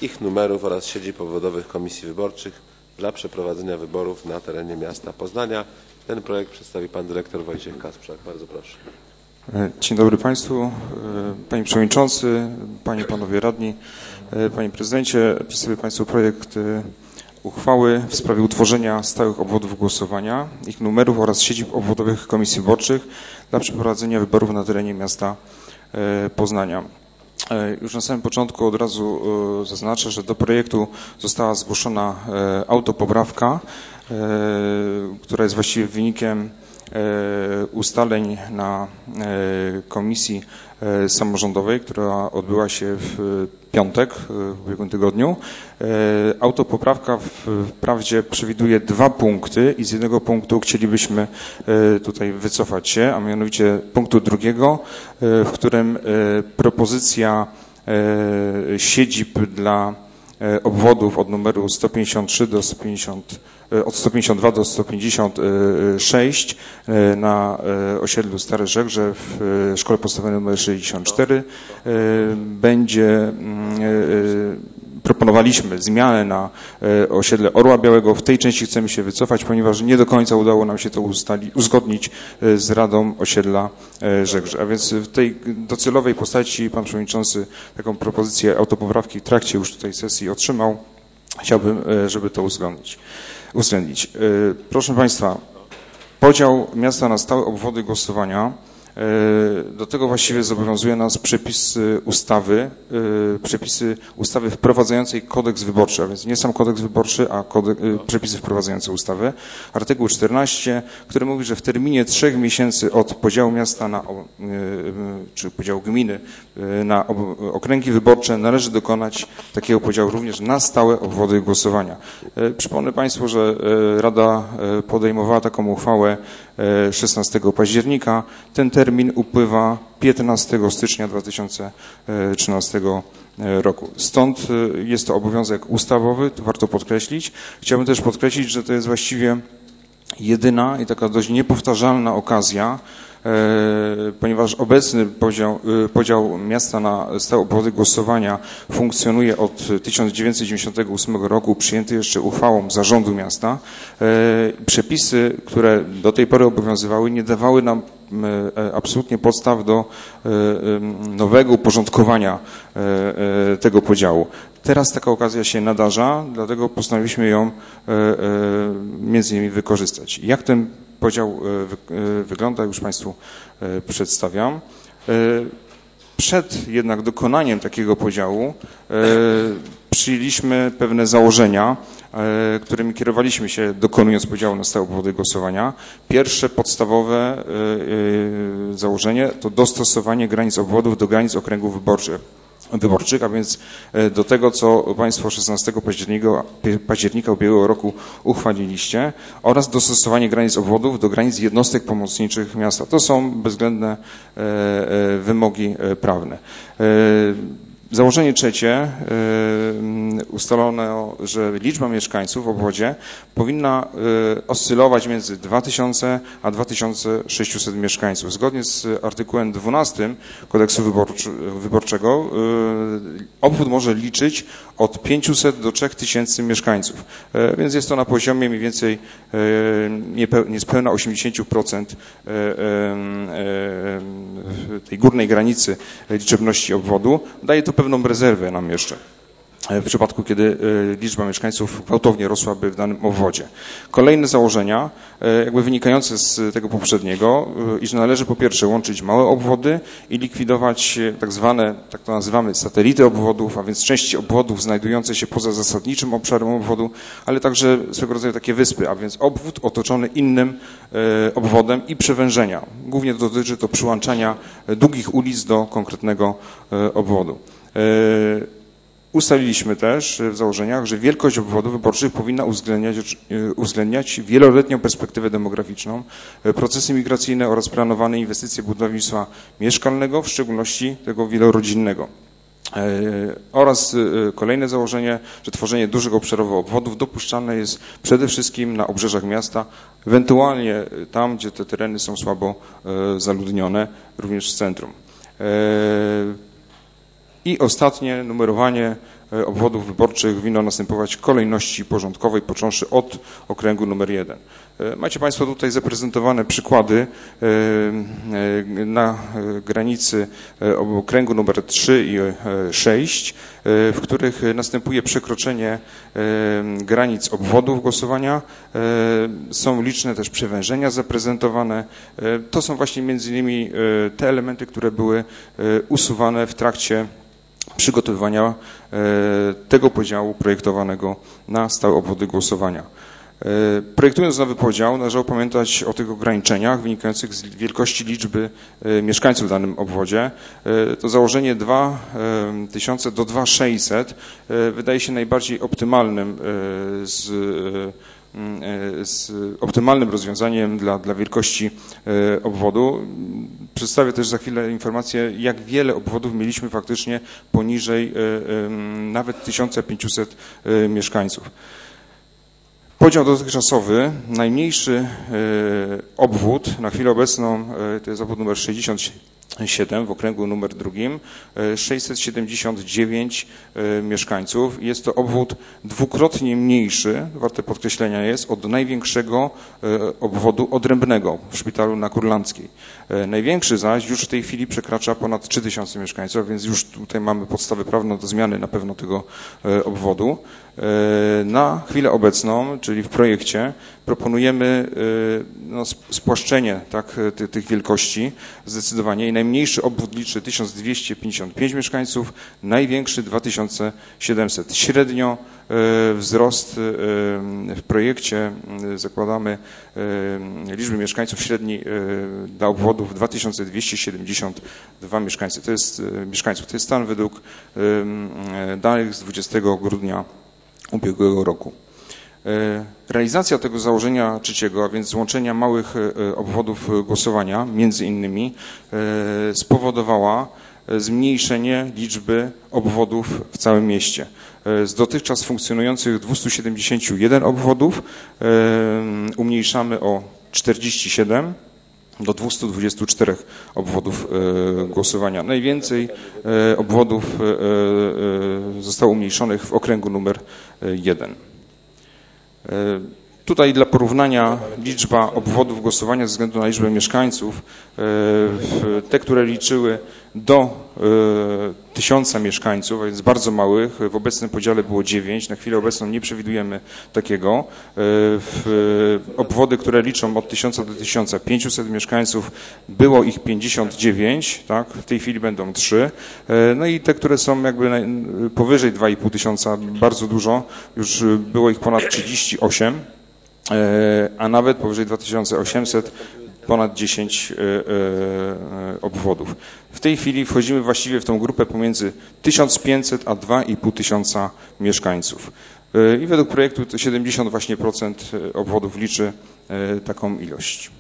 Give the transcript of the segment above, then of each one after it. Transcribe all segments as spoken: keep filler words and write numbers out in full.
ich numerów oraz siedzib obwodowych komisji wyborczych dla przeprowadzenia wyborów na terenie miasta Poznania. Ten projekt przedstawi pan dyrektor Wojciech Kasprzak. Bardzo proszę. Dzień dobry Państwu. Panie Przewodniczący, Panie i Panowie Radni, Panie Prezydencie. Przedstawię Państwu projekt uchwały w sprawie utworzenia stałych obwodów głosowania, ich numerów oraz siedzib obwodowych komisji wyborczych dla przeprowadzenia wyborów na terenie miasta Poznania. Już na samym początku od razu zaznaczę, że do projektu została zgłoszona autopoprawka, która jest właściwie wynikiem ustaleń na komisji samorządowej, która odbyła się w piątek, w ubiegłym tygodniu. Autopoprawka wprawdzie przewiduje dwa punkty i z jednego punktu chcielibyśmy tutaj wycofać się, a mianowicie punktu drugiego, w którym propozycja siedzib dla obwodów od numeru sto pięćdziesiąt trzy do sto pięćdziesiąt, od sto pięćdziesiąt dwa do sto pięćdziesiąt sześć na osiedlu Stare Żegrze w szkole podstawowej nr sześćdziesiąt cztery będzie, proponowaliśmy zmianę na osiedle Orła Białego. W tej części chcemy się wycofać, ponieważ nie do końca udało nam się to ustali, uzgodnić z Radą Osiedla Żegrze. A więc w tej docelowej postaci pan Przewodniczący taką propozycję autopoprawki w trakcie już tutaj sesji otrzymał. Chciałbym, żeby to uzgodnić. uwzględnić. Proszę Państwa, podział miasta na stałe obwody głosowania. Do tego właściwie zobowiązuje nas przepis ustawy, przepisy ustawy wprowadzającej kodeks wyborczy, a więc nie sam kodeks wyborczy, a kodeks, przepisy wprowadzające ustawy. Artykuł czternaście, który mówi, że w terminie trzech miesięcy od podziału miasta na, czy podziału gminy na okręgi wyborcze należy dokonać takiego podziału również na stałe obwody głosowania. Przypomnę Państwu, że Rada podejmowała taką uchwałę szesnastego października. Ten termin upływa piętnastego stycznia dwa tysiące trzynastego roku. Stąd jest to obowiązek ustawowy, to warto podkreślić. Chciałbym też podkreślić, że to jest właściwie jedyna i taka dość niepowtarzalna okazja, ponieważ obecny podział, podział miasta na stałe obwody głosowania funkcjonuje od tysiąc dziewięćset dziewięćdziesiątego ósmego roku, przyjęty jeszcze uchwałą zarządu miasta. Przepisy, które do tej pory obowiązywały, nie dawały nam absolutnie podstaw do nowego uporządkowania tego podziału. Teraz taka okazja się nadarza, dlatego postanowiliśmy ją między innymi wykorzystać. Jak ten podział wygląda, już Państwu przedstawiam. Przed jednak dokonaniem takiego podziału przyjęliśmy pewne założenia, którymi kierowaliśmy się, dokonując podziału na stałe obwody głosowania. Pierwsze podstawowe założenie to dostosowanie granic obwodów do granic okręgów wyborczych. wyborczych, a więc do tego, co Państwo szesnastego października, października ubiegłego roku uchwaliliście, oraz dostosowanie granic obwodów do granic jednostek pomocniczych miasta. To są bezwzględne wymogi prawne. Założenie trzecie, ustalono, że liczba mieszkańców w obwodzie powinna oscylować między dwa tysiące a dwa tysiące sześćset mieszkańców. Zgodnie z artykułem dwunastym Kodeksu Wyborczy, Wyborczego obwód może liczyć od pięciuset do trzech tysięcy mieszkańców, więc jest to na poziomie mniej więcej niespełna osiemdziesiąt procent tej górnej granicy liczebności obwodu. Daje to pewną rezerwę nam jeszcze w przypadku, kiedy liczba mieszkańców gwałtownie rosłaby w danym obwodzie. Kolejne założenia, jakby wynikające z tego poprzedniego, iż należy po pierwsze łączyć małe obwody i likwidować tak zwane, tak to nazywamy, satelity obwodów, a więc części obwodów znajdujące się poza zasadniczym obszarem obwodu, ale także swego rodzaju takie wyspy, a więc obwód otoczony innym obwodem i przewężenia. Głównie dotyczy to przyłączania długich ulic do konkretnego obwodu. Ustaliliśmy też w założeniach, że wielkość obwodów wyborczych powinna uwzględniać, uwzględniać wieloletnią perspektywę demograficzną, procesy migracyjne oraz planowane inwestycje budownictwa mieszkalnego, w szczególności tego wielorodzinnego. Oraz kolejne założenie, że tworzenie dużych obszarowych obwodów dopuszczalne jest przede wszystkim na obrzeżach miasta, ewentualnie tam, gdzie te tereny są słabo zaludnione, również w centrum. I ostatnie numerowanie obwodów wyborczych winno następować w kolejności porządkowej, począwszy od okręgu numer jeden. Macie Państwo tutaj zaprezentowane przykłady na granicy okręgu numer trzy i sześć, w których następuje przekroczenie granic obwodów głosowania. Są liczne też przewężenia zaprezentowane. To są właśnie między innymi te elementy, które były usuwane w trakcie przygotowywania tego podziału projektowanego na stałe obwody głosowania. Projektując nowy podział, należało pamiętać o tych ograniczeniach wynikających z wielkości liczby mieszkańców w danym obwodzie. To założenie dwa tysiące do dwa tysiące sześćset wydaje się najbardziej optymalnym z, z optymalnym rozwiązaniem dla, dla wielkości obwodu. Przedstawię też za chwilę informację, jak wiele obwodów mieliśmy faktycznie poniżej nawet tysiąc pięćset mieszkańców. Podział dotychczasowy, najmniejszy obwód na chwilę obecną to jest obwód numer sześćdziesiąt siedem w okręgu numer drugim, sześćset siedemdziesiąt dziewięć mieszkańców. Jest to obwód dwukrotnie mniejszy, warte podkreślenia jest, od największego obwodu odrębnego w szpitalu na Kurlandzkiej. Największy zaś już w tej chwili przekracza ponad trzy tysiące mieszkańców, więc już tutaj mamy podstawę prawną do zmiany na pewno tego obwodu. Na chwilę obecną, czyli w projekcie, proponujemy no, spłaszczenie tak, tych, tych wielkości zdecydowanie i najmniejszy obwód liczy tysiąc dwieście pięćdziesiąt pięć mieszkańców, największy dwa tysiące siedemset. Średnio wzrost w projekcie zakładamy liczby mieszkańców średniej dla obwodów dwa tysiące dwieście siedemdziesiąt dwa mieszkańcy. To jest mieszkańców. To jest stan według danych z dwudziestego grudnia ubiegłego roku. Realizacja tego założenia trzeciego, a więc złączenia małych obwodów głosowania, między innymi, spowodowała zmniejszenie liczby obwodów w całym mieście. Z dotychczas funkcjonujących dwieście siedemdziesiąt jeden obwodów umniejszamy o czterdzieści siedem do dwustu dwudziestu czterech obwodów głosowania. Najwięcej obwodów zostało umniejszonych w okręgu numer jeden. Tutaj dla porównania liczba obwodów głosowania ze względu na liczbę mieszkańców, te, które liczyły do tysiąca mieszkańców, a więc bardzo małych, w obecnym podziale było dziewięć, na chwilę obecną nie przewidujemy takiego. Obwody, które liczą od tysiąca do tysiąca pięciuset mieszkańców, było ich pięćdziesiąt dziewięć, tak? W tej chwili będą trzy. No i te, które są jakby powyżej dwa i pół tysiąca, bardzo dużo, już było ich ponad trzydzieści osiem. A nawet powyżej dwa tysiące osiemset ponad dziesięć obwodów. W tej chwili wchodzimy właściwie w tą grupę pomiędzy tysiąc pięćset a dwa i pół tysiąca mieszkańców. I według projektu to siedemdziesiąt właśnie procent obwodów liczy taką ilość.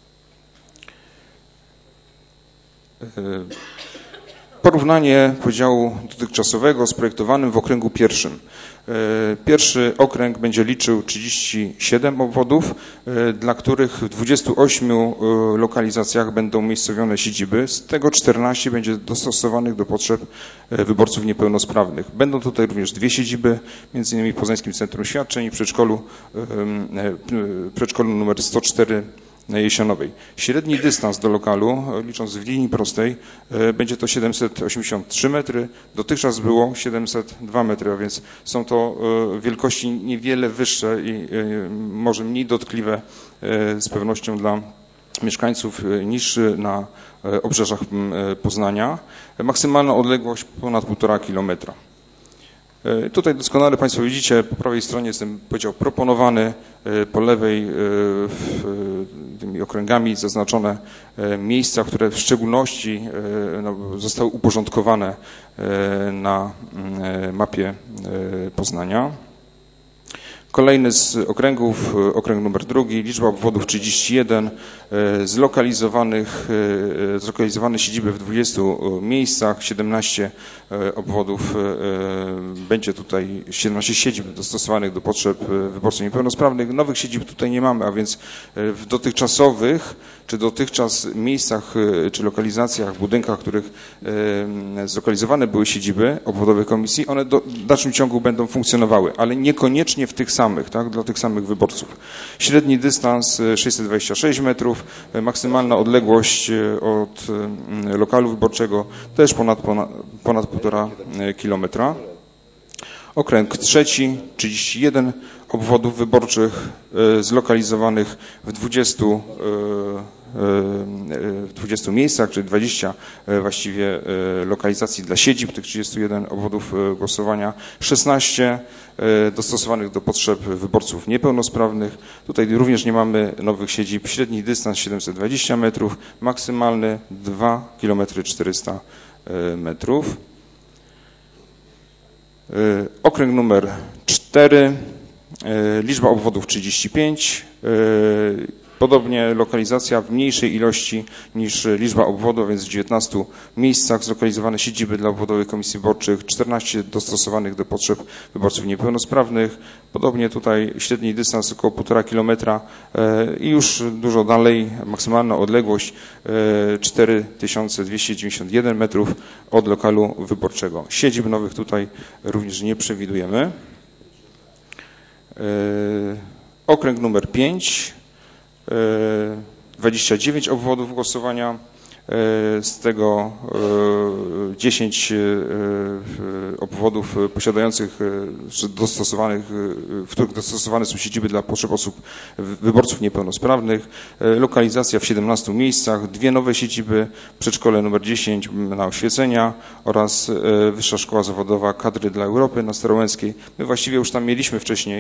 Porównanie podziału dotychczasowego z projektowanym w okręgu pierwszym. Pierwszy okręg będzie liczył trzydzieści siedem obwodów, dla których w dwudziestu ośmiu lokalizacjach będą umiejscowione siedziby, z tego czternaście będzie dostosowanych do potrzeb wyborców niepełnosprawnych. Będą tutaj również dwie siedziby, między innymi w Poznańskim Centrum Świadczeń i przedszkolu, przedszkolu numer sto cztery na Jesionowej. Średni dystans do lokalu, licząc w linii prostej, będzie to siedemset osiemdziesiąt trzy metry. Dotychczas było siedemset dwa metry, a więc są to wielkości niewiele wyższe i może mniej dotkliwe z pewnością dla mieszkańców niż na obrzeżach Poznania. Maksymalna odległość ponad półtora kilometra. Tutaj doskonale Państwo widzicie, po prawej stronie jest ten podział proponowany, po lewej tymi okręgami zaznaczone miejsca, które w szczególności no, zostały uporządkowane na mapie Poznania. Kolejny z okręgów, okręg numer drugi, liczba obwodów trzydzieści jeden, zlokalizowanych, zlokalizowane siedziby w dwudziestu miejscach, siedemnaście obwodów, będzie tutaj siedemnaście siedzib dostosowanych do potrzeb wyborców niepełnosprawnych. Nowych siedzib tutaj nie mamy, a więc w dotychczasowych czy dotychczas miejscach, czy lokalizacjach, budynkach, w których zlokalizowane były siedziby obwodowych komisji, one do, w dalszym ciągu będą funkcjonowały, ale niekoniecznie w tych samych, tak, dla tych samych wyborców. Średni dystans sześćset dwadzieścia sześć metrów, maksymalna odległość od lokalu wyborczego też ponad, ponad, ponad półtora kilometra. Okręg trzeci, trzydzieści jeden obwodów wyborczych zlokalizowanych w dwudziestu, w dwudziestu miejscach, czyli dwadzieścia właściwie lokalizacji dla siedzib tych trzydziestu jeden obwodów głosowania, szesnaście dostosowanych do potrzeb wyborców niepełnosprawnych. Tutaj również nie mamy nowych siedzib. Średni dystans siedemset dwadzieścia metrów, maksymalny dwa kilometry czterysta metrów. Okręg numer cztery, liczba obwodów trzydzieści pięć, podobnie lokalizacja w mniejszej ilości niż liczba obwodów, a więc w dziewiętnastu miejscach zlokalizowane siedziby dla obwodowych komisji wyborczych, czternaście dostosowanych do potrzeb wyborców niepełnosprawnych. Podobnie tutaj średni dystans około półtora kilometra i już dużo dalej maksymalna odległość cztery tysiące dwieście dziewięćdziesiąt jeden metrów od lokalu wyborczego. Siedzib nowych tutaj również nie przewidujemy. Okręg numer pięć, dwadzieścia dziewięć obwodów głosowania, z tego dziesięć obwodów posiadających, czy dostosowanych, w których dostosowane są siedziby dla potrzeb osób, wyborców niepełnosprawnych. Lokalizacja w siedemnastu miejscach, dwie nowe siedziby, przedszkole numer dziesięć na Oświecenia oraz Wyższa Szkoła Zawodowa Kadry dla Europy na Starołęckiej. My właściwie już tam mieliśmy wcześniej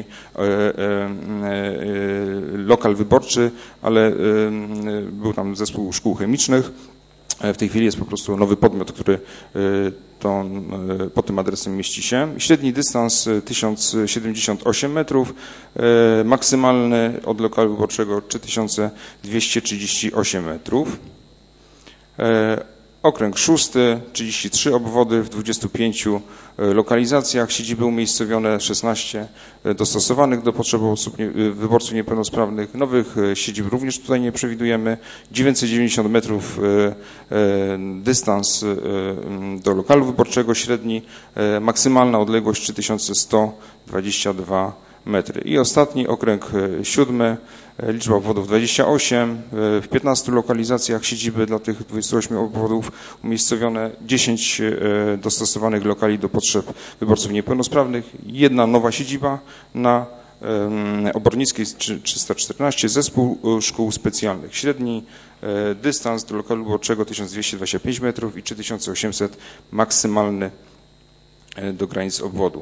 lokal wyborczy, ale był tam zespół szkół chemicznych. W tej chwili jest po prostu nowy podmiot, który to, pod tym adresem mieści się. Średni dystans tysiąc siedemdziesiąt osiem metrów, maksymalny od lokalu wyborczego trzy tysiące dwieście trzydzieści osiem metrów. Okręg szósty, trzydzieści trzy obwody w dwudziestu pięciu lokalizacjach, siedziby umiejscowione, szesnaście dostosowanych do potrzeb osób nie, wyborców niepełnosprawnych. Nowych siedzib również tutaj nie przewidujemy. dziewięćset dziewięćdziesiąt metrów dystans do lokalu wyborczego, średni, maksymalna odległość trzy tysiące sto dwadzieścia dwa metry. I ostatni okręg siódmy, liczba obwodów dwadzieścia osiem, w piętnastu lokalizacjach siedziby dla tych dwudziestu ośmiu obwodów umiejscowione, dziesięć dostosowanych lokali do potrzeb wyborców niepełnosprawnych, jedna nowa siedziba na Obornickiej trzysta czternaście, zespół szkół specjalnych. Średni dystans do lokalu wyborczego tysiąc dwieście dwadzieścia pięć metrów i trzy tysiące osiemset maksymalny do granic obwodu.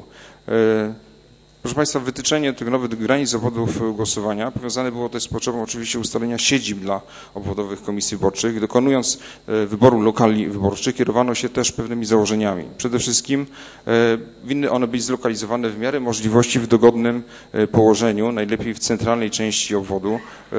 Proszę Państwa, wytyczenie tych nowych granic obwodów głosowania powiązane było też z potrzebą oczywiście ustalenia siedzib dla obwodowych komisji wyborczych. Dokonując wyboru lokali wyborczych kierowano się też pewnymi założeniami. Przede wszystkim winny one być zlokalizowane w miarę możliwości w dogodnym położeniu, najlepiej w centralnej części obwodu.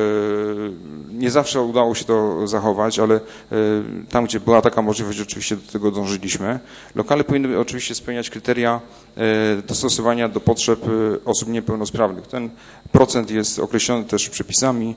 Nie zawsze udało się to zachować, ale tam, gdzie była taka możliwość, oczywiście do tego dążyliśmy. Lokale powinny oczywiście spełniać kryteria dostosowania do potrzeb osób niepełnosprawnych. Ten procent jest określony też przepisami,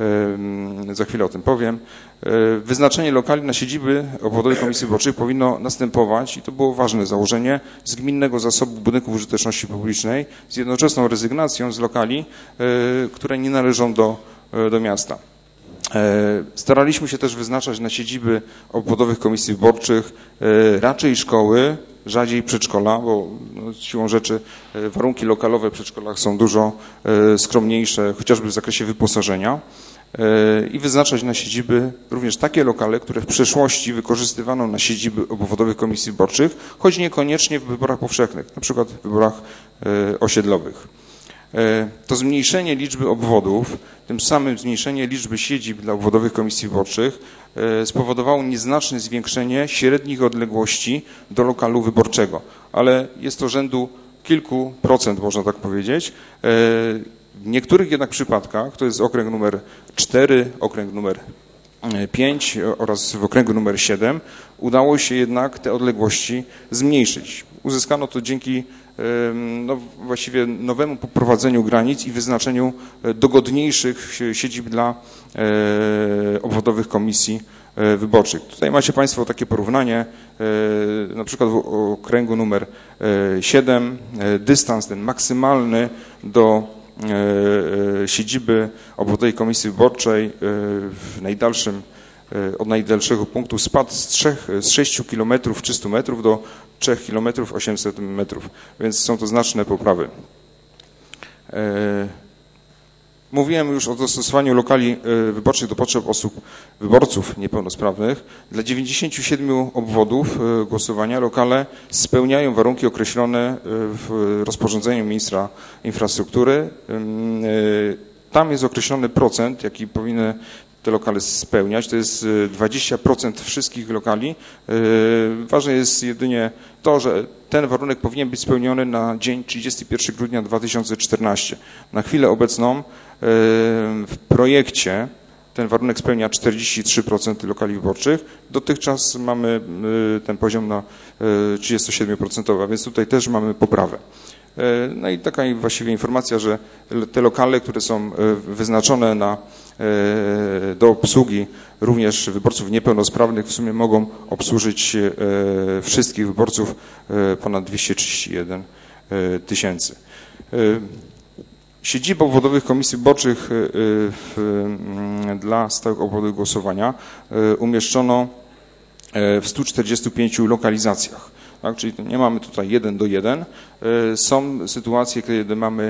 za chwilę o tym powiem. Wyznaczenie lokali na siedziby obwodowej komisji wyborczej powinno następować, i to było ważne założenie, z gminnego zasobu budynków użyteczności publicznej z jednoczesną rezygnacją z lokali, które nie należą do, do miasta. Staraliśmy się też wyznaczać na siedziby obwodowych komisji wyborczych raczej szkoły, rzadziej przedszkola, bo no, siłą rzeczy warunki lokalowe w przedszkolach są dużo skromniejsze, chociażby w zakresie wyposażenia, i wyznaczać na siedziby również takie lokale, które w przeszłości wykorzystywano na siedziby obwodowych komisji wyborczych, choć niekoniecznie w wyborach powszechnych, na przykład w wyborach osiedlowych. To zmniejszenie liczby obwodów, tym samym zmniejszenie liczby siedzib dla obwodowych komisji wyborczych spowodowało nieznaczne zwiększenie średnich odległości do lokalu wyborczego, ale jest to rzędu kilku procent, można tak powiedzieć. W niektórych jednak przypadkach, to jest okręg numer cztery, okręg numer pięć oraz w okręgu numer siedem, udało się jednak te odległości zmniejszyć. Uzyskano to dzięki no, właściwie nowemu poprowadzeniu granic i wyznaczeniu dogodniejszych siedzib dla obwodowych komisji wyborczych. Tutaj macie Państwo takie porównanie, na przykład w okręgu numer siedem, dystans ten maksymalny do siedziby obwodowej komisji wyborczej w najdalszym, od najdalszego punktu spadł z, trzech, z sześciu kilometrów trzystu metrów do trzech kilometrów osiemset metrów, więc są to znaczne poprawy. Mówiłem już o dostosowaniu lokali wyborczych do potrzeb osób, wyborców niepełnosprawnych. Dla dziewięćdziesięciu siedmiu obwodów głosowania lokale spełniają warunki określone w rozporządzeniu ministra infrastruktury. Tam jest określony procent, jaki powinny te lokale spełniać. To jest dwadzieścia procent wszystkich lokali. Ważne jest jedynie to, że ten warunek powinien być spełniony na dzień trzydziestego pierwszego grudnia dwa tysiące czternastego. Na chwilę obecną w projekcie ten warunek spełnia czterdzieści trzy procent lokali wyborczych. Dotychczas mamy ten poziom na trzydzieści siedem procent, a więc tutaj też mamy poprawę. No i taka właściwie informacja, że te lokale, które są wyznaczone na, do obsługi również wyborców niepełnosprawnych, w sumie mogą obsłużyć wszystkich wyborców, ponad dwieście trzydzieści jeden tysięcy. Siedziby obwodowych komisji wyborczych w, dla stałych obwodów głosowania umieszczono w stu czterdziestu pięciu lokalizacjach. Tak, czyli nie mamy tutaj jeden do jeden. Są sytuacje, kiedy mamy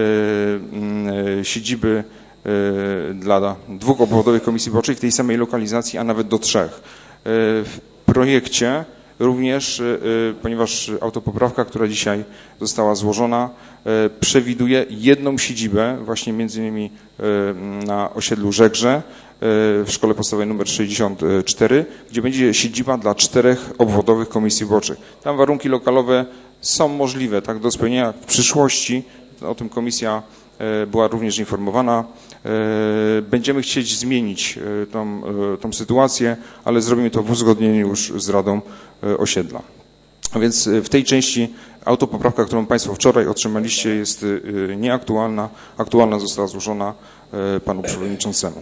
siedziby dla dwóch obwodowych komisji wyborczych w tej samej lokalizacji, a nawet do trzech. W projekcie również, ponieważ autopoprawka, która dzisiaj została złożona, przewiduje jedną siedzibę właśnie między innymi na osiedlu Żegrze w szkole podstawowej nr sześćdziesiąt cztery, gdzie będzie siedziba dla czterech obwodowych komisji wyborczych. Tam warunki lokalowe są możliwe tak do spełnienia w przyszłości. O tym komisja była również informowana. Będziemy chcieć zmienić tą, tą sytuację, ale zrobimy to w uzgodnieniu już z Radą Osiedla. A więc w tej części autopoprawka, którą Państwo wczoraj otrzymaliście, jest nieaktualna. Aktualna została złożona Panu Przewodniczącemu.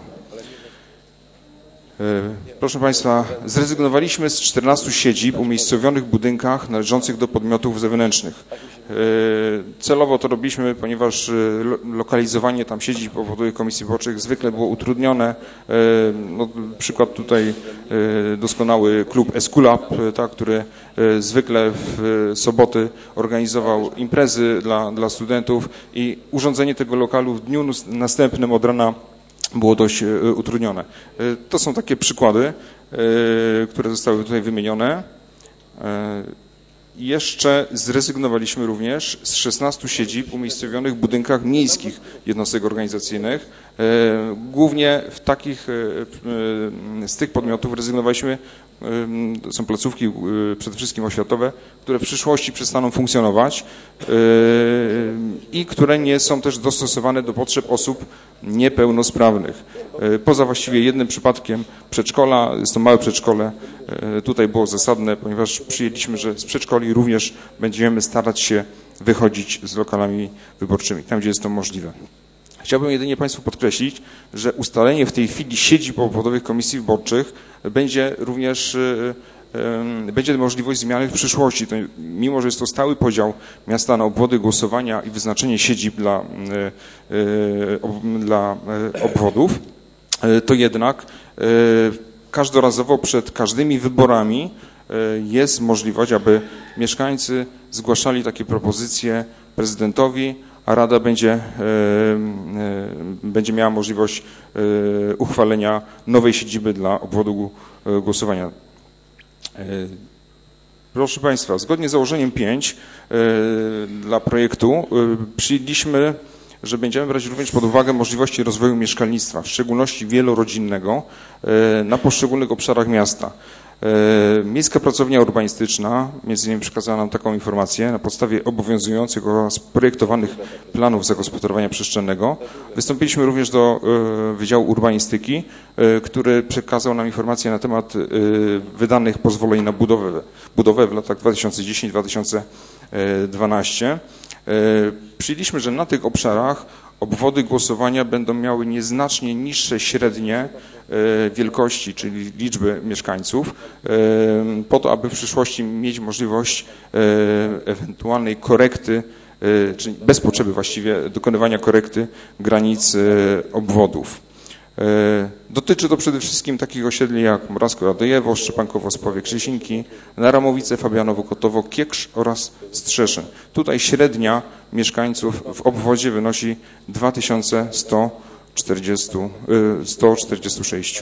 Proszę Państwa, zrezygnowaliśmy z czternastu siedzib umiejscowionych w budynkach należących do podmiotów zewnętrznych. Celowo to robiliśmy, ponieważ lokalizowanie tam siedzib obwodowych komisji wyborczych zwykle było utrudnione. No, przykład tutaj doskonały klub Eskulap, tak, który zwykle w soboty organizował imprezy dla, dla studentów i urządzenie tego lokalu w dniu następnym od rana było dość utrudnione. To są takie przykłady, które zostały tutaj wymienione. Jeszcze zrezygnowaliśmy również z szesnastu siedzib umiejscowionych w budynkach miejskich jednostek organizacyjnych. Głównie w takich, z tych podmiotów rezygnowaliśmy, to są placówki przede wszystkim oświatowe, które w przyszłości przestaną funkcjonować i które nie są też dostosowane do potrzeb osób niepełnosprawnych. Poza właściwie jednym przypadkiem przedszkola, jest to małe przedszkole, tutaj było zasadne, ponieważ przyjęliśmy, że z przedszkoli również będziemy starać się wychodzić z lokalami wyborczymi, tam gdzie jest to możliwe. Chciałbym jedynie Państwu podkreślić, że ustalenie w tej chwili siedzib obwodowych komisji wyborczych będzie również, będzie możliwość zmiany w przyszłości. To, mimo że jest to stały podział miasta na obwody głosowania i wyznaczenie siedzib dla, dla obwodów, to jednak każdorazowo przed każdymi wyborami jest możliwość, aby mieszkańcy zgłaszali takie propozycje prezydentowi, a Rada będzie, będzie miała możliwość uchwalenia nowej siedziby dla obwodu głosowania. Proszę Państwa, zgodnie z założeniem pięć dla projektu przyjęliśmy, że będziemy brać również pod uwagę możliwości rozwoju mieszkalnictwa, w szczególności wielorodzinnego, na poszczególnych obszarach miasta. Miejska Pracownia Urbanistyczna między innymi przekazała nam taką informację na podstawie obowiązujących oraz projektowanych planów zagospodarowania przestrzennego. Wystąpiliśmy również do Wydziału Urbanistyki, który przekazał nam informację na temat wydanych pozwoleń na budowę, budowę w latach dwa tysiące dziesiątym do dwa tysiące dwanaście. Przyjęliśmy, że na tych obszarach obwody głosowania będą miały nieznacznie niższe średnie wielkości, czyli liczby mieszkańców, po to, aby w przyszłości mieć możliwość ewentualnej korekty, czyli bez potrzeby właściwie dokonywania korekty granic obwodów. Dotyczy to przede wszystkim takich osiedli jak Morawsko-Radojewo, Szczepankowo, Spawie, Krzysinki, Naramowice, Fabianowo, Kotowo, Kieksz oraz Strzeszyn. Tutaj średnia mieszkańców w obwodzie wynosi dwa tysiące sto czterdzieści sześć.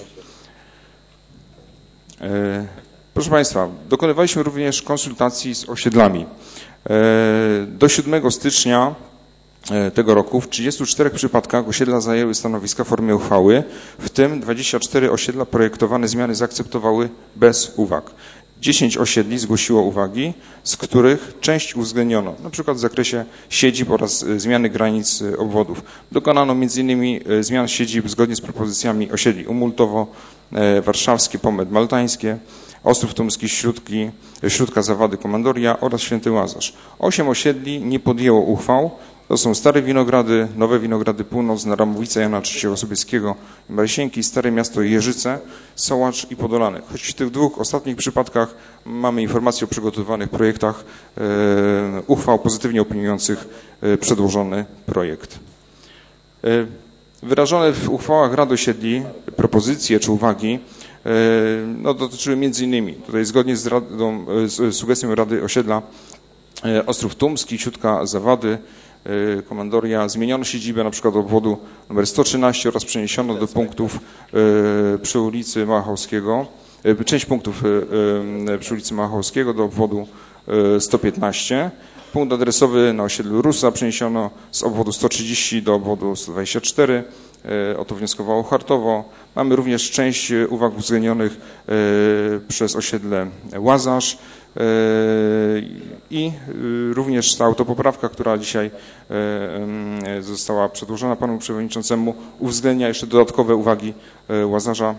Proszę Państwa, dokonywaliśmy również konsultacji z osiedlami. Do siódmego stycznia tego roku w trzydziestu czterech przypadkach osiedla zajęły stanowiska w formie uchwały, w tym dwadzieścia cztery osiedla projektowane zmiany zaakceptowały bez uwag. dziesięć osiedli zgłosiło uwagi, z których część uwzględniono, na przykład w zakresie siedzib oraz zmiany granic obwodów. Dokonano między innymi zmian siedzib zgodnie z propozycjami osiedli Umultowo, Warszawskie, Pomed Maltańskie, Ostrów Tumski, Śródki, Śródka Zawady, Komandoria oraz Święty Łazarz. Osiem osiedli nie podjęło uchwał. To są Stare Winogrady, Nowe Winogrady Północ, Naramowice Jana trzeciego Sobieskiego i Marysienki, Stare Miasto Jeżyce, Sołacz i Podolany. Choć w tych dwóch ostatnich przypadkach mamy informacje o przygotowanych projektach e, uchwał pozytywnie opiniujących e, przedłożony projekt. E, wyrażone w uchwałach rad osiedli propozycje czy uwagi e, no, dotyczyły między innymi, tutaj zgodnie z, radą, z sugestią Rady Osiedla e, Ostrów Tumski, Śródka Zawady, Komandoria, zmieniono siedzibę na przykład obwodu numer sto trzynaście oraz przeniesiono do punktów przy ulicy Małachowskiego, część punktów przy ulicy Małachowskiego do obwodu sto piętnaście. Punkt adresowy na osiedlu Rusa przeniesiono z obwodu sto trzydzieści do obwodu sto dwadzieścia cztery. O to wnioskowało Chartowo. Mamy również część uwag uwzględnionych przez osiedle Łazarz i również ta autopoprawka, która dzisiaj została przedłożona panu przewodniczącemu, uwzględnia jeszcze dodatkowe uwagi Łazarza.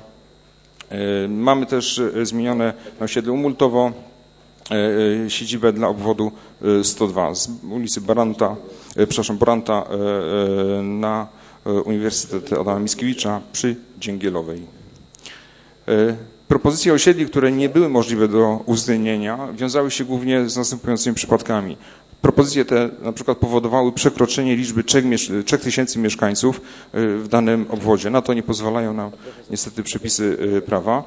Mamy też zmienione na osiedlu Umultowo siedzibę dla obwodu sto dwa z ulicy Baranta, przepraszam, Boranta na Uniwersytet Adama Mickiewicza przy Dzięgielowej. Propozycje osiedli, które nie były możliwe do uwzględnienia, wiązały się głównie z następującymi przypadkami. Propozycje te na przykład powodowały przekroczenie liczby trzech tysięcy mieszkańców w danym obwodzie. Na to nie pozwalają nam niestety przepisy prawa.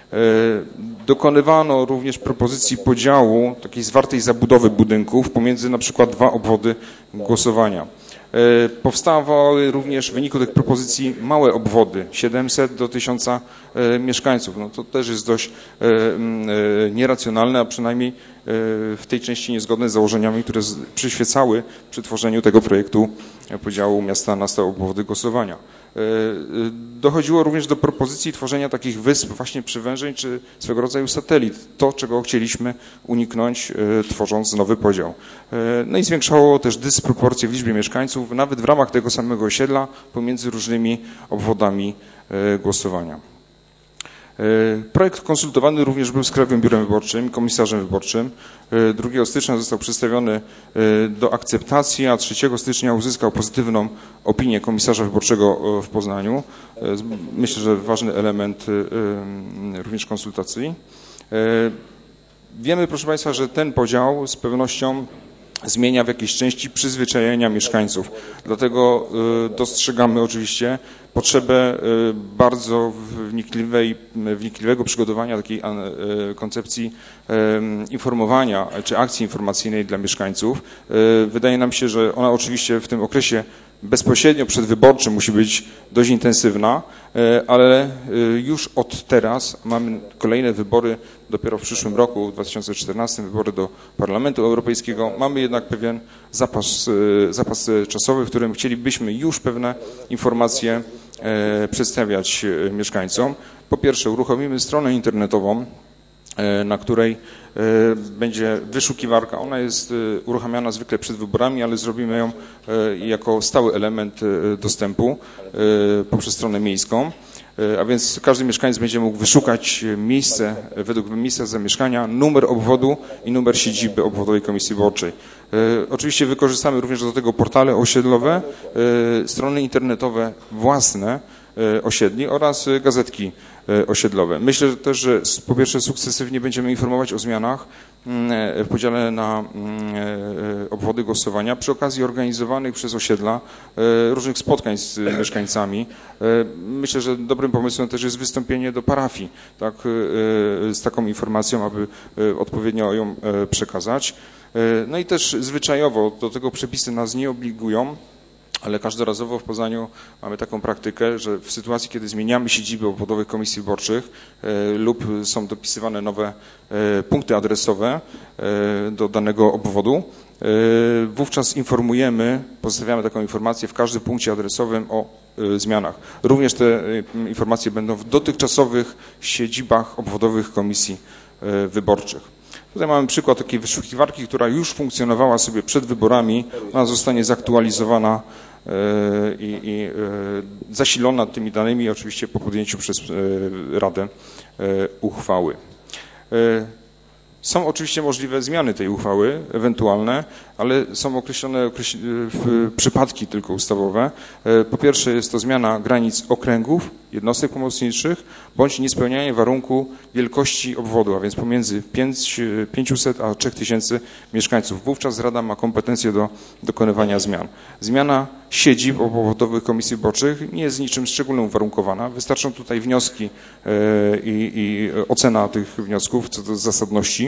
Dokonywano również propozycji podziału takiej zwartej zabudowy budynków pomiędzy na przykład dwa obwody głosowania. Powstawały również w wyniku tych propozycji małe obwody, siedemset do tysiąca mieszkańców. No to też jest dość nieracjonalne, a przynajmniej w tej części niezgodne z założeniami, które przyświecały przy tworzeniu tego projektu podziału miasta na stałe obwody głosowania. Dochodziło również do propozycji tworzenia takich wysp właśnie przywężeń czy swego rodzaju satelit. To, czego chcieliśmy uniknąć, tworząc nowy podział. No i zwiększało też dysproporcje w liczbie mieszkańców, nawet w ramach tego samego osiedla, pomiędzy różnymi obwodami głosowania. Projekt konsultowany również był z Krajowym Biurem Wyborczym i Komisarzem Wyborczym. drugiego stycznia został przedstawiony do akceptacji, a trzeciego stycznia uzyskał pozytywną opinię Komisarza Wyborczego w Poznaniu. Myślę, że ważny element również konsultacji. Wiemy, proszę Państwa, że ten podział z pewnością zmienia w jakiejś części przyzwyczajenia mieszkańców. Dlatego dostrzegamy oczywiście potrzebę bardzo wnikliwej, wnikliwego przygotowania takiej koncepcji informowania czy akcji informacyjnej dla mieszkańców. Wydaje nam się, że ona oczywiście w tym okresie bezpośrednio przedwyborczym musi być dość intensywna, ale już od teraz mamy kolejne wybory dopiero w przyszłym roku, w dwa tysiące czternastym, wybory do Parlamentu Europejskiego. Mamy jednak pewien zapas, zapas czasowy, w którym chcielibyśmy już pewne informacje przedstawiać mieszkańcom. Po pierwsze, uruchomimy stronę internetową, na której będzie wyszukiwarka. Ona jest uruchamiana zwykle przed wyborami, ale zrobimy ją jako stały element dostępu poprzez stronę miejską. A więc każdy mieszkaniec będzie mógł wyszukać miejsce, według miejsca zamieszkania, numer obwodu i numer siedziby obwodowej komisji wyborczej. Oczywiście wykorzystamy również do tego portale osiedlowe, strony internetowe własne osiedli oraz gazetki osiedlowe. Myślę że też, że po pierwsze sukcesywnie będziemy informować o zmianach w podziale na obwody głosowania przy okazji organizowanych przez osiedla różnych spotkań z mieszkańcami. Myślę, że dobrym pomysłem też jest wystąpienie do parafii, tak, z taką informacją, aby odpowiednio ją przekazać. No i też zwyczajowo do tego przepisy nas nie obligują, ale każdorazowo w Poznaniu mamy taką praktykę, że w sytuacji, kiedy zmieniamy siedziby obwodowych komisji wyborczych e, lub są dopisywane nowe e, punkty adresowe e, do danego obwodu, e, wówczas informujemy, pozostawiamy taką informację w każdym punkcie adresowym o e, zmianach. Również te e, informacje będą w dotychczasowych siedzibach obwodowych komisji e, wyborczych. Tutaj mamy przykład takiej wyszukiwarki, która już funkcjonowała sobie przed wyborami. Ona zostanie zaktualizowana i, i zasilona tymi danymi, oczywiście po podjęciu przez Radę uchwały. Są oczywiście możliwe zmiany tej uchwały, ewentualne, ale są określone przypadki tylko ustawowe. Po pierwsze jest to zmiana granic okręgów, jednostek pomocniczych, bądź niespełnianie warunku wielkości obwodu, a więc pomiędzy pięćset a trzy tysiące mieszkańców. Wówczas Rada ma kompetencje do dokonywania zmian. Zmiana siedzib obwodowych komisji wyborczych nie jest niczym szczególnym uwarunkowana. Wystarczą tutaj wnioski i, i ocena tych wniosków co do zasadności.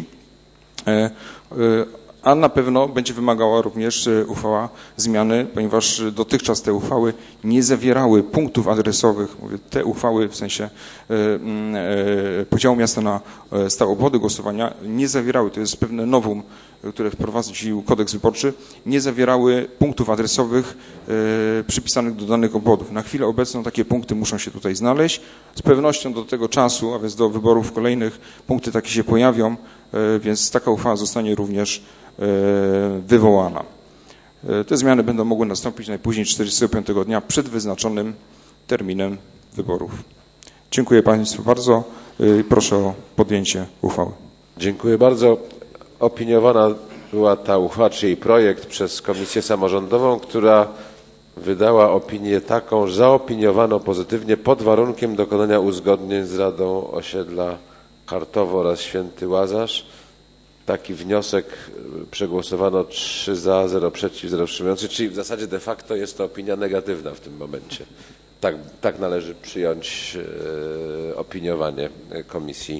A na pewno będzie wymagała również uchwała zmiany, ponieważ dotychczas te uchwały nie zawierały punktów adresowych. Mówię, te uchwały w sensie podziału miasta na stałe obwody głosowania nie zawierały, to jest pewne nowum, które wprowadził kodeks wyborczy, nie zawierały punktów adresowych przypisanych do danych obwodów. Na chwilę obecną takie punkty muszą się tutaj znaleźć. Z pewnością do tego czasu, a więc do wyborów kolejnych, punkty takie się pojawią, więc taka uchwała zostanie również wywołana. Te zmiany będą mogły nastąpić najpóźniej czterdziestego piątego dnia przed wyznaczonym terminem wyborów. Dziękuję Państwu bardzo i proszę o podjęcie uchwały. Dziękuję bardzo. Opiniowana była ta uchwała, czy jej projekt przez Komisję Samorządową, która wydała opinię taką, że zaopiniowano pozytywnie pod warunkiem dokonania uzgodnień z Radą Osiedla Chartowo oraz Święty Łazarz. Taki wniosek przegłosowano trzy za, zero przeciw, zero wstrzymujących, czyli w zasadzie de facto jest to opinia negatywna w tym momencie. Tak, tak należy przyjąć e, opiniowanie Komisji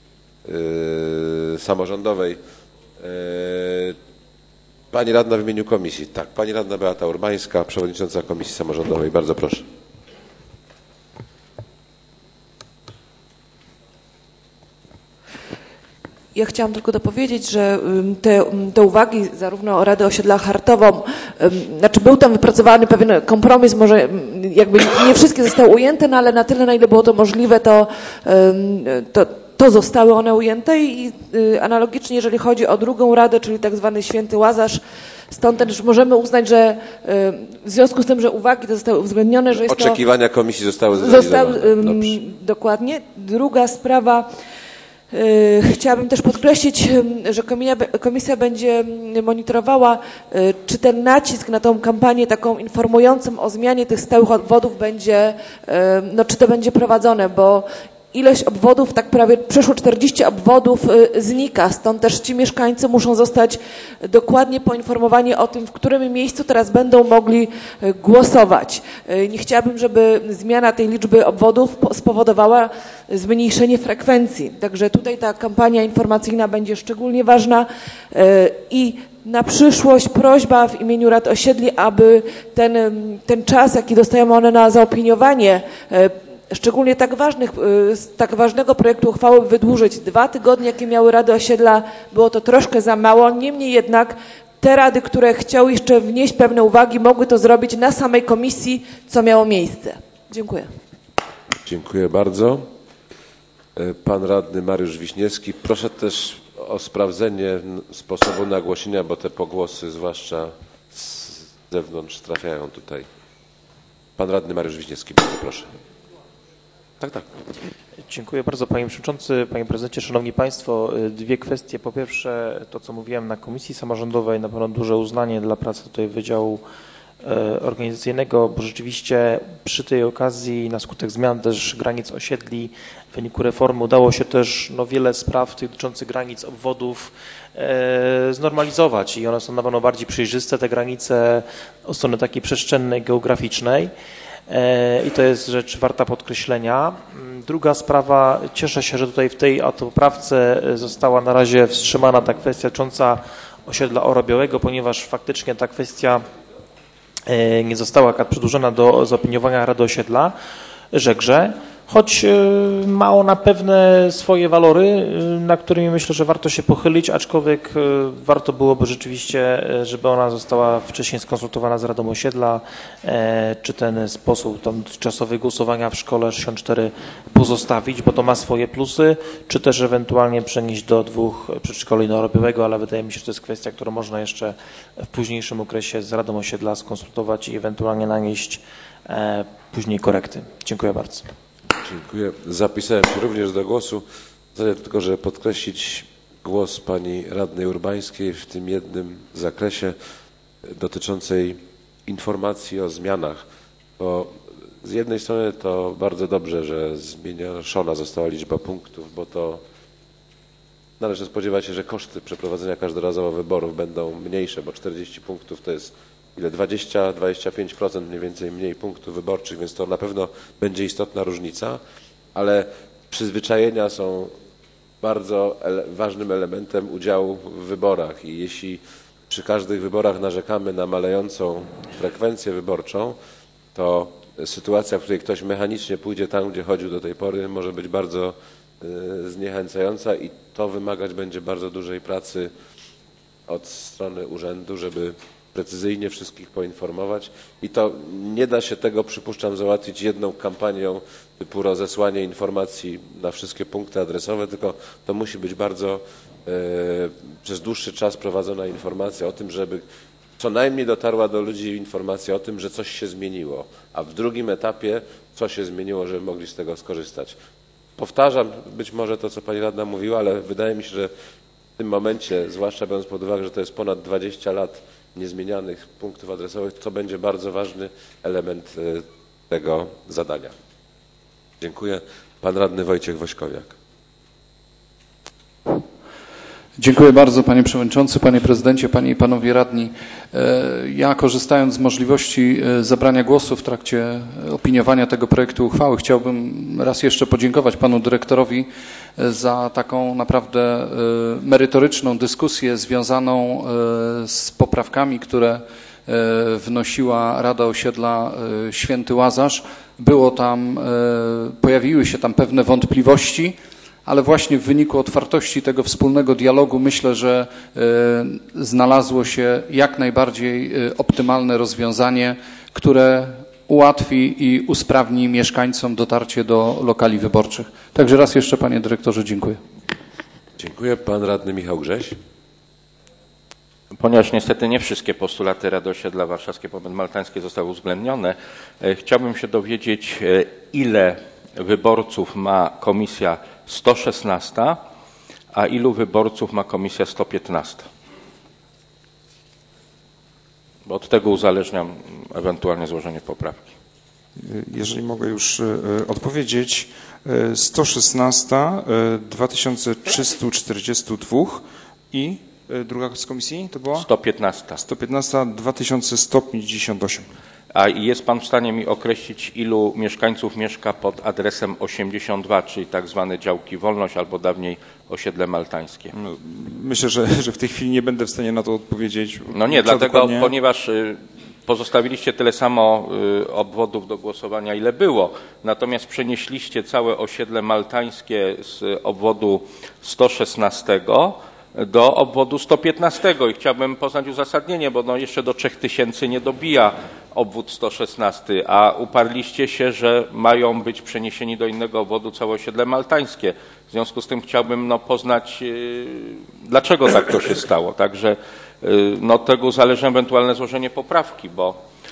e, Samorządowej. E, Pani Radna w imieniu Komisji. Tak, Pani Radna Beata Urbańska, Przewodnicząca Komisji Samorządowej. Bardzo proszę. Ja chciałam tylko dopowiedzieć, że te, te uwagi zarówno Rady Osiedla Chartowo, znaczy był tam wypracowany pewien kompromis, może jakby nie wszystkie zostały ujęte, no ale na tyle, na ile było to możliwe, to, to, to zostały one ujęte i analogicznie, jeżeli chodzi o drugą radę, czyli tak zwany Święty Łazarz, stąd też możemy uznać, że w związku z tym, że uwagi te zostały uwzględnione, że jest Oczekiwania to, komisji zostały zrealizowane. Zostały, dokładnie. Druga sprawa. Chciałabym też podkreślić, że komisja będzie monitorowała, czy ten nacisk na tą kampanię taką informującą o zmianie tych stałych obwodów będzie, no czy to będzie prowadzone, bo ilość obwodów, tak prawie przeszło czterdzieści obwodów znika, stąd też ci mieszkańcy muszą zostać dokładnie poinformowani o tym, w którym miejscu teraz będą mogli głosować. Nie chciałabym, żeby zmiana tej liczby obwodów spowodowała zmniejszenie frekwencji. Także tutaj ta kampania informacyjna będzie szczególnie ważna i na przyszłość prośba w imieniu Rad Osiedli, aby ten, ten czas, jaki dostają one na zaopiniowanie, szczególnie tak, ważnych, tak ważnego projektu uchwały wydłużyć. Dwa tygodnie, jakie miały Rady Osiedla, było to troszkę za mało. Niemniej jednak te rady, które chciały jeszcze wnieść pewne uwagi, mogły to zrobić na samej komisji, co miało miejsce. Dziękuję. Dziękuję bardzo. Pan radny Mariusz Wiśniewski. Proszę też o sprawdzenie sposobu nagłośnienia, bo te pogłosy, zwłaszcza z zewnątrz, trafiają tutaj. Pan radny Mariusz Wiśniewski, bardzo proszę. Tak, tak. Dziękuję bardzo Panie Przewodniczący, Panie Prezydencie, Szanowni Państwo. Dwie kwestie. Po pierwsze, to co mówiłem na Komisji Samorządowej, na pewno duże uznanie dla pracy tutaj Wydziału Organizacyjnego, bo rzeczywiście przy tej okazji na skutek zmian też granic osiedli w wyniku reformy udało się też no, wiele spraw tych dotyczących granic obwodów e, znormalizować i one są na pewno bardziej przejrzyste, te granice od strony takiej przestrzennej, geograficznej. I to jest rzecz warta podkreślenia. Druga sprawa, cieszę się, że tutaj w tej autopoprawce została na razie wstrzymana ta kwestia dotycząca osiedla Orobiałego, ponieważ faktycznie ta kwestia nie została przedłużona do zaopiniowania Rady Osiedla Żegrze, choć ma ona pewne swoje walory, na którymi myślę, że warto się pochylić, aczkolwiek warto byłoby rzeczywiście, żeby ona została wcześniej skonsultowana z Radą Osiedla, czy ten sposób tam czasowy głosowania w szkole sześćdziesiąt cztery pozostawić, bo to ma swoje plusy, czy też ewentualnie przenieść do dwóch przedszkoli Orobiałego, ale wydaje mi się, że to jest kwestia, którą można jeszcze w późniejszym okresie z Radą Osiedla skonsultować i ewentualnie nanieść później korekty. Dziękuję bardzo. Dziękuję. Zapisałem się również do głosu. Chcę tylko, żeby podkreślić głos pani radnej Urbańskiej w tym jednym zakresie dotyczącej informacji o zmianach. Bo z jednej strony to bardzo dobrze, że zmniejszona została liczba punktów, bo to należy spodziewać się, że koszty przeprowadzenia każdorazowo wyborów będą mniejsze, bo czterdzieści punktów to jest ile dwadzieścia do dwudziestu pięciu procent mniej więcej mniej punktów wyborczych, więc to na pewno będzie istotna różnica, ale przyzwyczajenia są bardzo ele ważnym elementem udziału w wyborach i jeśli przy każdych wyborach narzekamy na malejącą frekwencję wyborczą, to sytuacja, w której ktoś mechanicznie pójdzie tam, gdzie chodził do tej pory, może być bardzo y, zniechęcająca i to wymagać będzie bardzo dużej pracy od strony urzędu, żeby precyzyjnie wszystkich poinformować i to nie da się tego, przypuszczam, załatwić jedną kampanią typu rozesłanie informacji na wszystkie punkty adresowe, tylko to musi być bardzo e, przez dłuższy czas prowadzona informacja o tym, żeby co najmniej dotarła do ludzi informacja o tym, że coś się zmieniło, a w drugim etapie co się zmieniło, żeby mogli z tego skorzystać. Powtarzam być może to, co pani radna mówiła, ale wydaje mi się, że w tym momencie, zwłaszcza biorąc pod uwagę, że to jest ponad dwadzieścia lat niezmienianych punktów adresowych, to będzie bardzo ważny element tego zadania. Dziękuję. Pan radny Wojciech Wośkowiak. Dziękuję bardzo Panie Przewodniczący, Panie Prezydencie, Panie i Panowie Radni. Ja, korzystając z możliwości zabrania głosu w trakcie opiniowania tego projektu uchwały, chciałbym raz jeszcze podziękować Panu Dyrektorowi za taką naprawdę merytoryczną dyskusję związaną z poprawkami, które wnosiła Rada Osiedla Święty Łazarz. Było tam, pojawiły się tam pewne wątpliwości, ale właśnie w wyniku otwartości tego wspólnego dialogu myślę, że znalazło się jak najbardziej optymalne rozwiązanie, które ułatwi i usprawni mieszkańcom dotarcie do lokali wyborczych. Także raz jeszcze, Panie Dyrektorze, dziękuję. Dziękuję. Pan radny Michał Grześ. Ponieważ niestety nie wszystkie postulaty Rady Osiedla Warszawskie Powiat Maltańskie zostały uwzględnione, chciałbym się dowiedzieć, ile wyborców ma komisja sto szesnaście, a ilu wyborców ma komisja sto piętnaście. Bo od tego uzależniam ewentualnie złożenie poprawki. Jeżeli mogę już odpowiedzieć, sto szesnaście, dwa tysiące trzysta czterdzieści dwa i druga z komisji to była? sto piętnaście. sto piętnaście, dwa tysiące sto pięćdziesiąt osiem. A jest Pan w stanie mi określić, ilu mieszkańców mieszka pod adresem osiemdziesiąt dwa, czyli tak zwane działki Wolność albo dawniej osiedle maltańskie? No, myślę, że, że w tej chwili nie będę w stanie na to odpowiedzieć. No nie, dlatego, dokładnie... ponieważ pozostawiliście tyle samo obwodów do głosowania, ile było, natomiast przenieśliście całe osiedle maltańskie z obwodu sto szesnaście do obwodu sto piętnaście i chciałbym poznać uzasadnienie, bo no jeszcze do trzech tysięcy nie dobija obwód sto szesnaście, a uparliście się, że mają być przeniesieni do innego obwodu całe osiedle maltańskie. W związku z tym chciałbym no, poznać, yy, dlaczego tak to się stało. Także yy, no, od tego uzależnia ewentualne złożenie poprawki, bo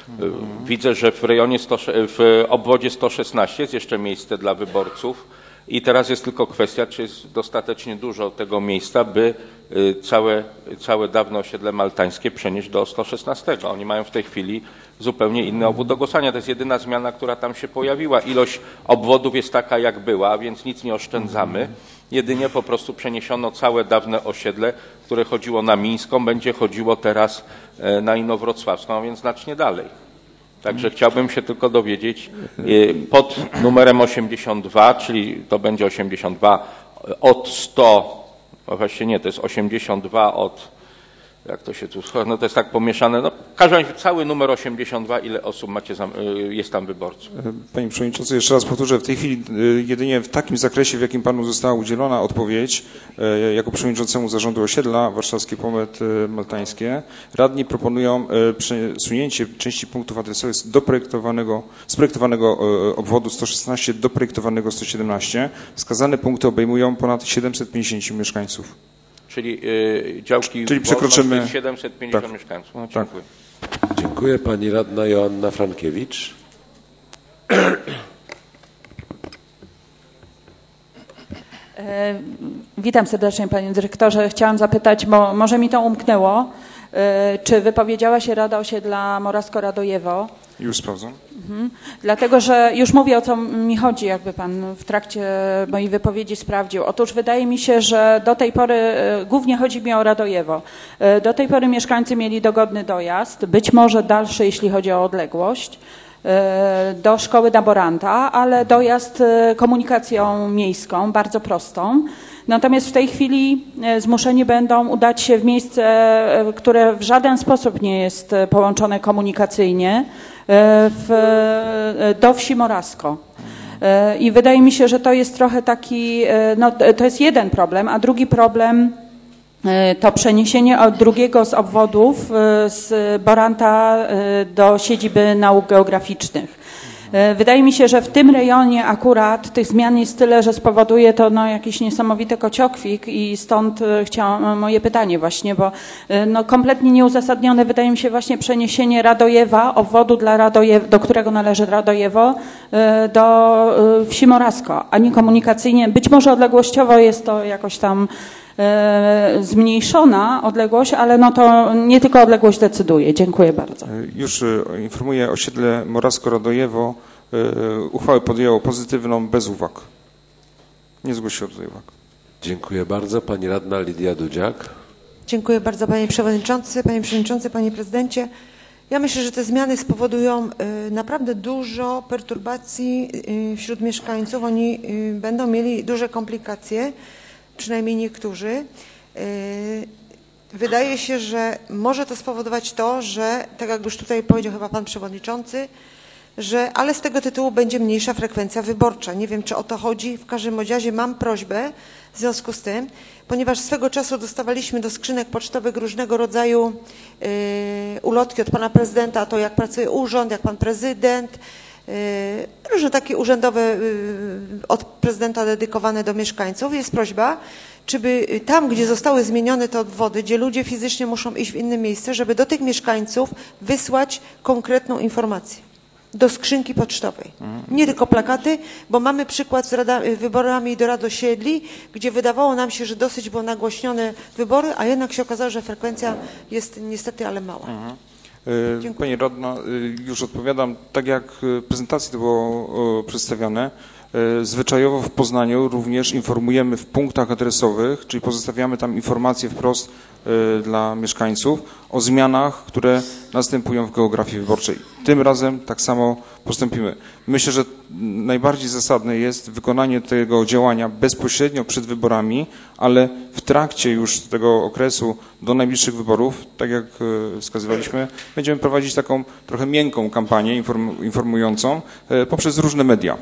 Widzę, że w rejonie, sto, w obwodzie sto szesnaście jest jeszcze miejsce dla wyborców i teraz jest tylko kwestia, czy jest dostatecznie dużo tego miejsca, by całe, całe dawne osiedle maltańskie przenieść do sto szesnastego. Oni mają w tej chwili zupełnie inny obwód do głosowania. To jest jedyna zmiana, która tam się pojawiła. Ilość obwodów jest taka, jak była, więc nic nie oszczędzamy. Jedynie po prostu przeniesiono całe dawne osiedle, które chodziło na Mińską, będzie chodziło teraz na Inowrocławską, a więc znacznie dalej. Także chciałbym się tylko dowiedzieć, pod numerem osiemdziesiąt dwa, czyli to będzie osiemdziesiąt dwa od sto, no właściwie nie, to jest osiemdziesiąt dwa od, jak to się tu, no to jest tak pomieszane, no w każdym razie cały numer osiemdziesiąt dwa, ile osób macie, jest tam wyborców? Panie Przewodniczący, jeszcze raz powtórzę, w tej chwili jedynie w takim zakresie, w jakim Panu została udzielona odpowiedź, jako Przewodniczącemu Zarządu Osiedla Warszawskie Pomet Maltańskie, radni proponują przesunięcie części punktów adresowych z doprojektowanego, z projektowanego obwodu sto szesnaście do projektowanego sto siedemnaście. Wskazane punkty obejmują ponad siedemset pięćdziesiąt mieszkańców. Czyli y, działki Czyli przekroczymy siedemset pięćdziesiąt tak. mieszkańców. No, tak. dziękuję. Dziękuję. Pani radna Joanna Frankiewicz. E, witam serdecznie, panie dyrektorze. Chciałam zapytać, bo może mi to umknęło, e, czy wypowiedziała się Rada Osiedla Morawsko-Radojewo? Już sprawdzam. Mhm. Dlatego, że już mówię, o co mi chodzi, jakby pan w trakcie mojej wypowiedzi sprawdził. Otóż wydaje mi się, że do tej pory, głównie chodzi mi o Radojewo, do tej pory mieszkańcy mieli dogodny dojazd, być może dalszy, jeśli chodzi o odległość, do szkoły laboranta, ale dojazd komunikacją miejską, bardzo prostą. Natomiast w tej chwili zmuszeni będą udać się w miejsce, które w żaden sposób nie jest połączone komunikacyjnie, w, do wsi Morasko. I wydaje mi się, że to jest trochę taki, no to jest jeden problem, a drugi problem to przeniesienie od drugiego z obwodów z Boranta do siedziby nauk geograficznych. Wydaje mi się, że w tym rejonie akurat tych zmian jest tyle, że spowoduje to no, jakiś niesamowity kociokwik i stąd chciałam moje pytanie właśnie, bo no, kompletnie nieuzasadnione wydaje mi się właśnie przeniesienie Radojewa, obwodu dla Radojew, do którego należy Radojewo, do wsi Morasko, a nie komunikacyjnie. Być może odległościowo jest to jakoś tam zmniejszona odległość, ale no to nie tylko odległość decyduje. Dziękuję bardzo. Już informuję, osiedle Morawsko-Radojewo uchwałę podjęło pozytywną, bez uwag. Nie zgłosiło tutaj uwag. Dziękuję bardzo. Pani radna Lidia Dudziak. Dziękuję bardzo, panie przewodniczący, panie przewodniczący, panie prezydencie. Ja myślę, że te zmiany spowodują naprawdę dużo perturbacji wśród mieszkańców. Oni będą mieli duże komplikacje, przynajmniej niektórzy. Wydaje się, że może to spowodować to, że, tak jak już tutaj powiedział chyba pan przewodniczący, że, ale z tego tytułu będzie mniejsza frekwencja wyborcza. Nie wiem, czy o to chodzi. W każdym razie mam prośbę w związku z tym, ponieważ swego czasu dostawaliśmy do skrzynek pocztowych różnego rodzaju yy, ulotki od pana prezydenta, to jak pracuje urząd, jak pan prezydent, yy, różne takie urzędowe yy, od prezydenta dedykowane do mieszkańców. Jest prośba, żeby tam, gdzie zostały zmienione te obwody, gdzie ludzie fizycznie muszą iść w inne miejsce, żeby do tych mieszkańców wysłać konkretną informację. Do skrzynki pocztowej. Nie tylko plakaty, bo mamy przykład z rada, wyborami do rad osiedli, gdzie wydawało nam się, że dosyć było nagłośnione wybory, a jednak się okazało, że frekwencja jest niestety, ale mała. Mhm. Pani radna, już odpowiadam, tak jak w prezentacji to było przedstawione, zwyczajowo w Poznaniu również informujemy w punktach adresowych, czyli pozostawiamy tam informacje wprost dla mieszkańców o zmianach, które następują w geografii wyborczej. Tym razem tak samo postąpimy. Myślę, że najbardziej zasadne jest wykonanie tego działania bezpośrednio przed wyborami, ale w trakcie już tego okresu do najbliższych wyborów, tak jak wskazywaliśmy, będziemy prowadzić taką trochę miękką kampanię informującą poprzez różne media.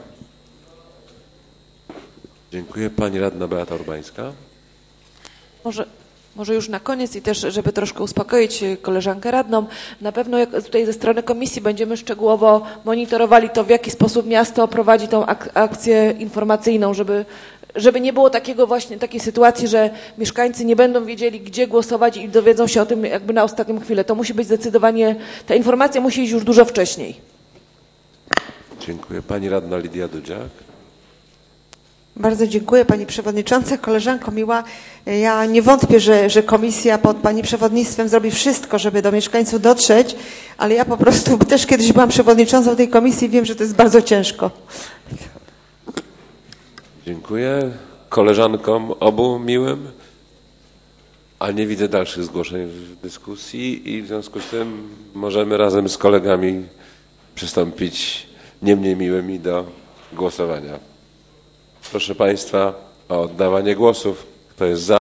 Dziękuję. Pani radna Beata Urbańska. Może, może już na koniec i też, żeby troszkę uspokoić koleżankę radną, na pewno jak tutaj ze strony komisji będziemy szczegółowo monitorowali to, w jaki sposób miasto prowadzi tą ak akcję informacyjną, żeby żeby nie było takiego właśnie takiej sytuacji, że mieszkańcy nie będą wiedzieli, gdzie głosować i dowiedzą się o tym jakby na ostatnią chwilę. To musi być zdecydowanie, ta informacja musi iść już dużo wcześniej. Dziękuję. Pani radna Lidia Dudziak. Bardzo dziękuję Pani Przewodnicząca. Koleżanko miła, ja nie wątpię, że, że Komisja pod Pani przewodnictwem zrobi wszystko, żeby do mieszkańców dotrzeć, ale ja po prostu też kiedyś byłam przewodniczącą tej komisji i wiem, że to jest bardzo ciężko. Dziękuję koleżankom obu miłym, a nie widzę dalszych zgłoszeń w dyskusji i w związku z tym możemy razem z kolegami przystąpić nie mniej miłymi do głosowania. Proszę Państwa o oddawanie głosów. Kto jest za?